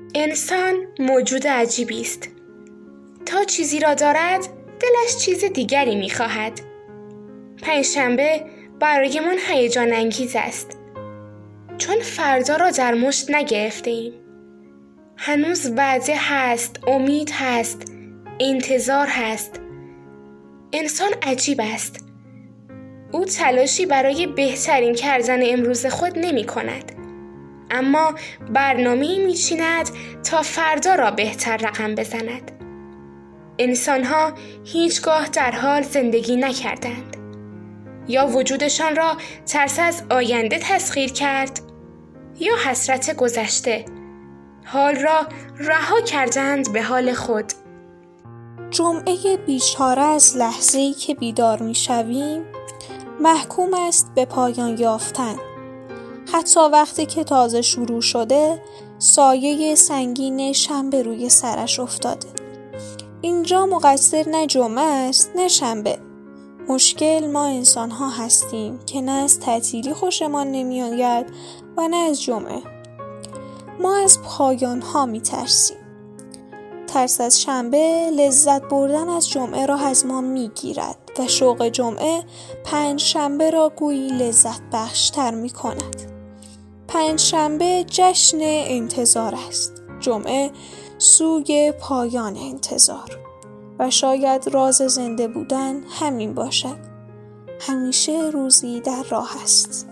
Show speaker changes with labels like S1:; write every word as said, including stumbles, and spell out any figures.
S1: انسان موجود عجیبی است. تا چیزی را دارد، دلش چیز دیگری می‌خواهد. پنجشنبه برای من هیجان انگیز است. چون فردا را در مشت نگرفته‌ایم. هنوز وعده هست، امید هست، انتظار هست. انسان عجیب است. او تلاشی برای بهترین کردن امروز خود نمی کند. اما برنامه‌ای می چیند تا فردا را بهتر رقم بزند. انسان‌ها هیچگاه در حال زندگی نکردند. یا وجودشان را ترس از آینده تسخیر کرد، یا حسرت گذشته. حال را رها کردند به حال خود.
S2: جمعه بیچاره از لحظه‌ای که بیدار می‌شویم محکوم است به پایان یافتن. حتی وقتی که تازه شروع شده، سایه سنگین شنبه روی سرش افتاده. اینجا مقصر نه جمعه است نه شنبه. مشکل ما انسان‌ها هستیم که نه از تعطیلی خوشمان نمی‌آید و نه از جمعه. ما از پایان‌ها می‌ترسیم. ترس از شنبه لذت بردن از جمعه را از ما می‌گیرد و شوق جمعه پنج شنبه را گویی لذت بخشتر می‌کند. پنج شنبه جشن انتظار است. جمعه سوی پایان انتظار. و شاید راز زنده بودن همین باشد. همیشه روزی در راه است.